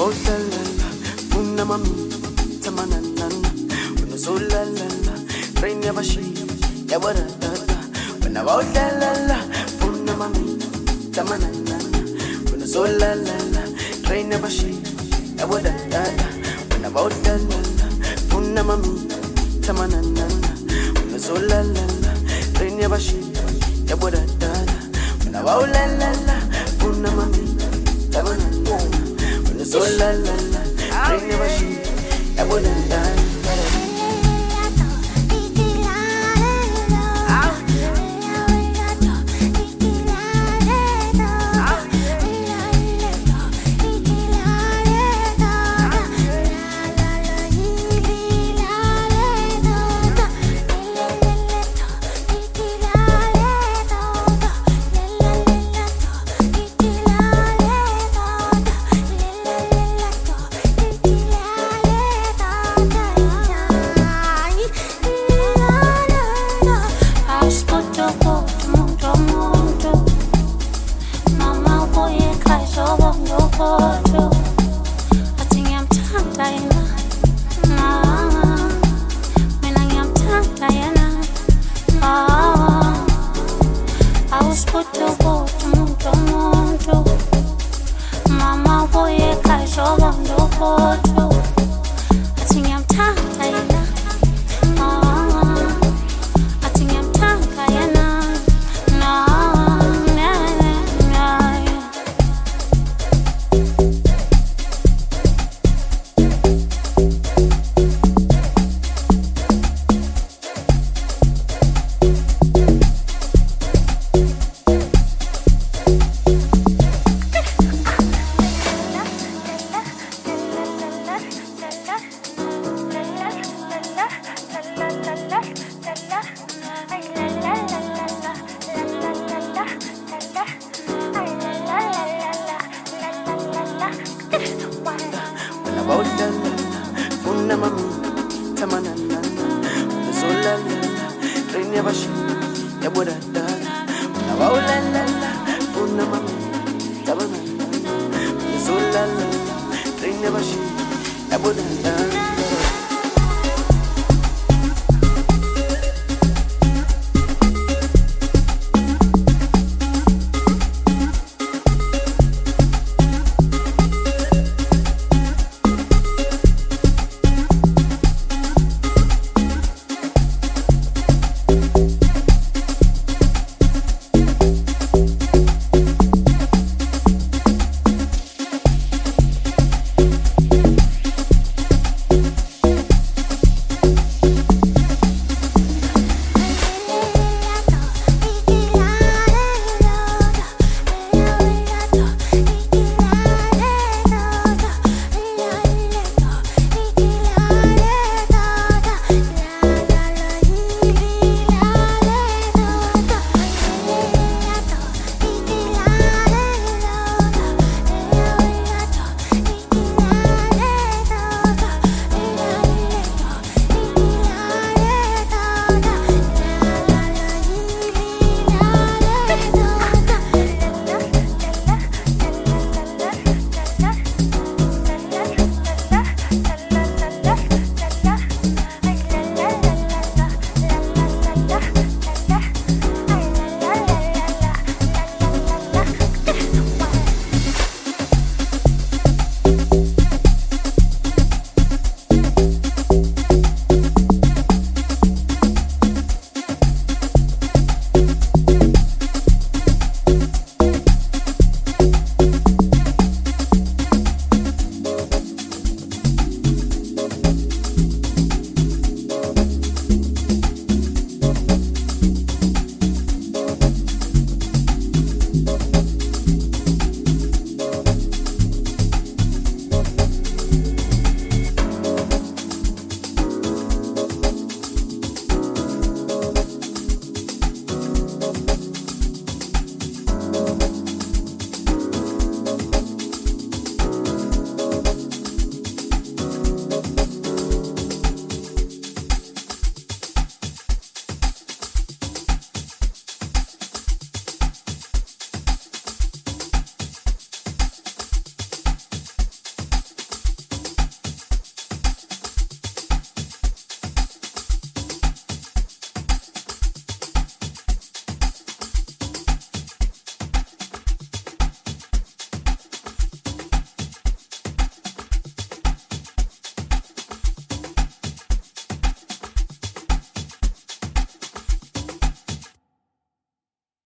la la, una mami, tamana na na. When I so la la la, train never she, ya wada da da. When I walk la la la, una mami, tamana na na. When I so la la la, train never she, ya wada da da. When I walk la la la, una mami, tamana na na. When I so la la la, train never she, ya wada da da. When I walk la la la, una mami, tamana na na. When I so la la la, train never she, ya wada da da. Never she, I wouldn't